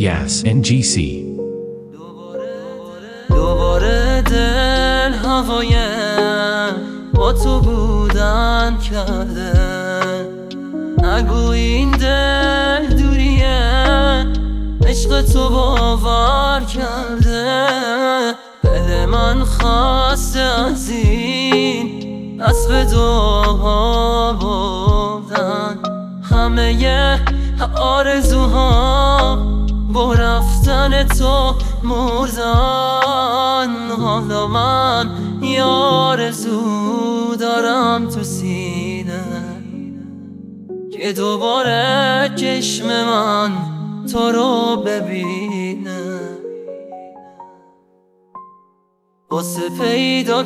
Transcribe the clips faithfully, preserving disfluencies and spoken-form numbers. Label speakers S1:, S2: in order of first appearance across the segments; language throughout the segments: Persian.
S1: Yas N G C.
S2: دوباره دل هوای با تو بودن کرده، نگو این دل دوریه عشق تو باور کرده. دل من خسته از این دست به دعا بردن، همه آرزوها با رفتن تو مردن. حالا من یه آرزو دارم تو سینه که دوباره چشم من تو رو ببینه. واسه پیدا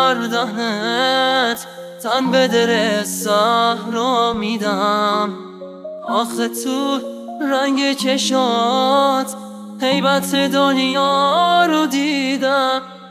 S2: کردنت تن به در صحرا میدم. آخه تو رنگ چشات هیبت دنیا رو دیدم.